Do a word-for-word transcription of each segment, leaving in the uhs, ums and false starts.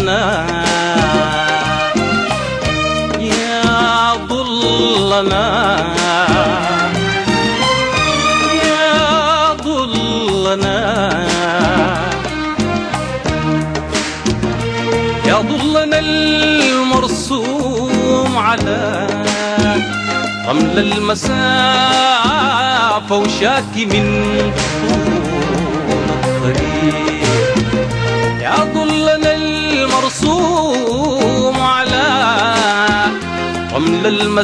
ضلنا يا ضلنا يا ضلنا يا ضلنا المرسوم على رمل المسافة وشاكي من طول الطريق يا ضلنا المرسوم على رمل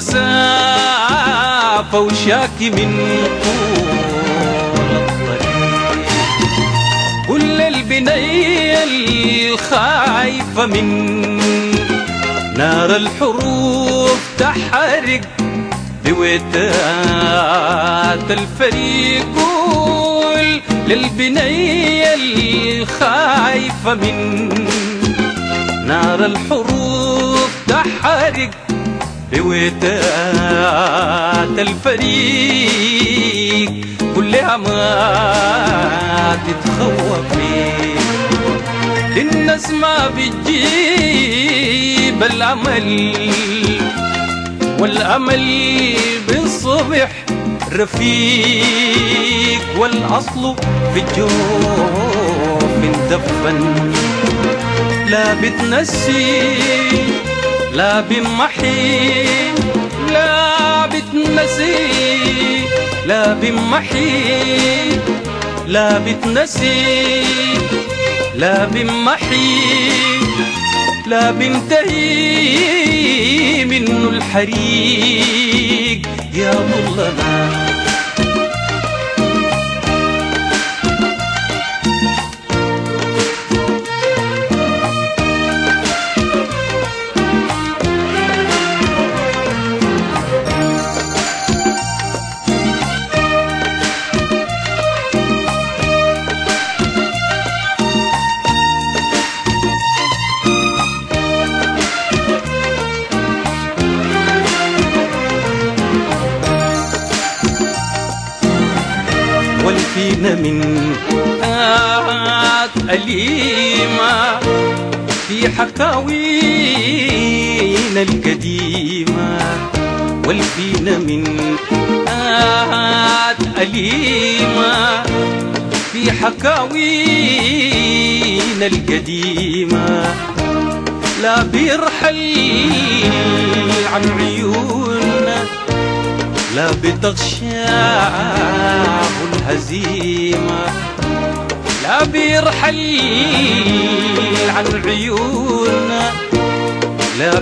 المسافة وشاكي من طول الطريق كل البنية الخايفة من نار الحروف تحرق بويتات الفريق قول للبنية الخايفة من نار الحروف تحرق بويتات الفريق كلها ما تتخوف فيه الناس ما بتجيب الأمل والأمل بالصبح رفيق والأصل في الجوف مدفن لا بتنسي لا بمحي لا بتنسي لا بمحي لا بتنسي لا بمحي لا بنتهي منه الحريق يا ضلنا والفينا من آهات أليمة في حكاوينا القديمة والفينا من آهات أليمة في حكاوينا القديمة لا بيرحل عن عيوننا لا بتغشاه الهزيمة لا بيرحل عن عيوننا لا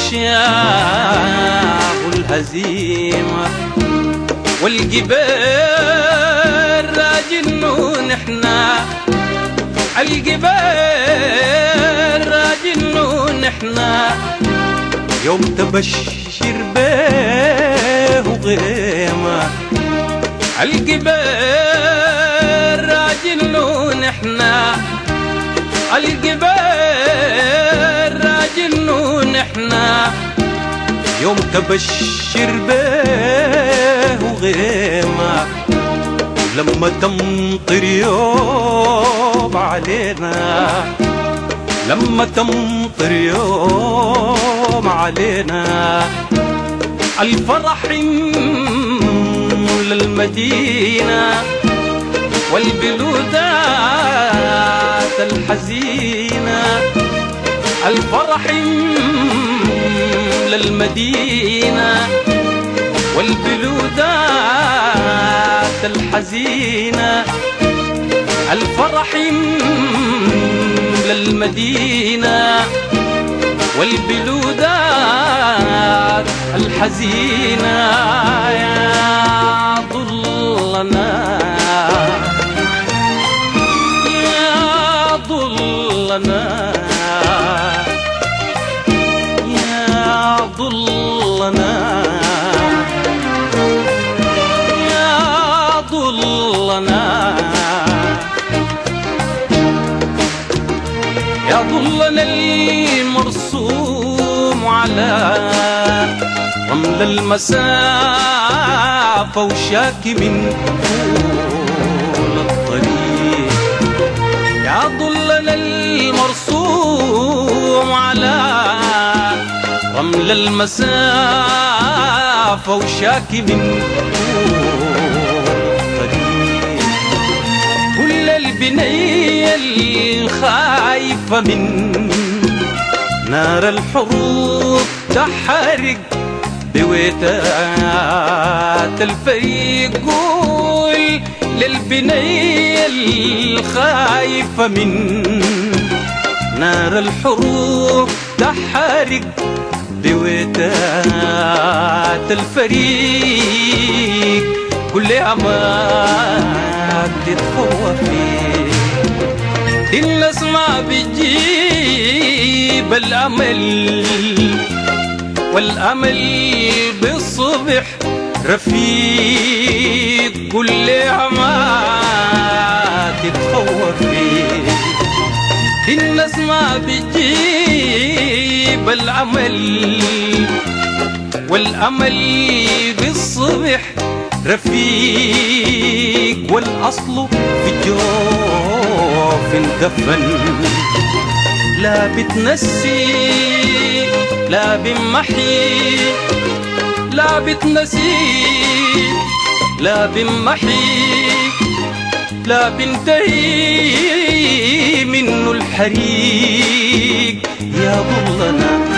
بتغشاه الهزيمة والجبال راجنون احنا الجبال راجنون احنا يوم تبشر بيه وغيمة الجبال راجنون احنا الجبال راجنون احنا يوم تبشر بيه وغيمة لما تمطر يوم علينا لما تمطر يوم علينا الفرح يملى المدينة والبلودات الحزينة الفرح يملى المدينة والبلودات الحزينة الفرح يملى المدينة والبلودات الحزينة يا ضلنا يا ضلنا يا ضلنا يا ضلنا يا ضلنا المرسوم على رمل المسافة وشاكي من طول الطريق يا ضلنا المرسوم رمل المسافة وشاكي من طريق كل البنية الخايفة من نار الحروب تحرق بويتات الفريق. قول للبنية الخايفة من نار الحروب تحرق بويتات الفريق كل عماك تتخوى فيه. الناس ما بتجيب الأمل والأمل بالصبح رفيق كل عماك تتخوى فيه. الناس ما بتجيب الأمل والأمل بالصبح رفيق والأصل في جوف دفن لا بتنسي لا بمحي لا بتنسي لا بمحي لا بنتهي منه الحريق. يا ظلنا